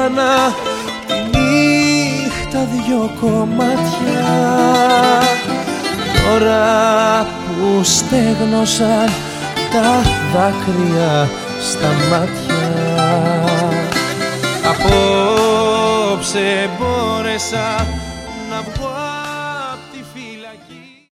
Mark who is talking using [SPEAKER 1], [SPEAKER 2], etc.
[SPEAKER 1] έκανα τη νύχτα δυο κομμάτια. Τώρα που στέγνωσαν τα δάκρυα στα μάτια, απόψε μπόρεσα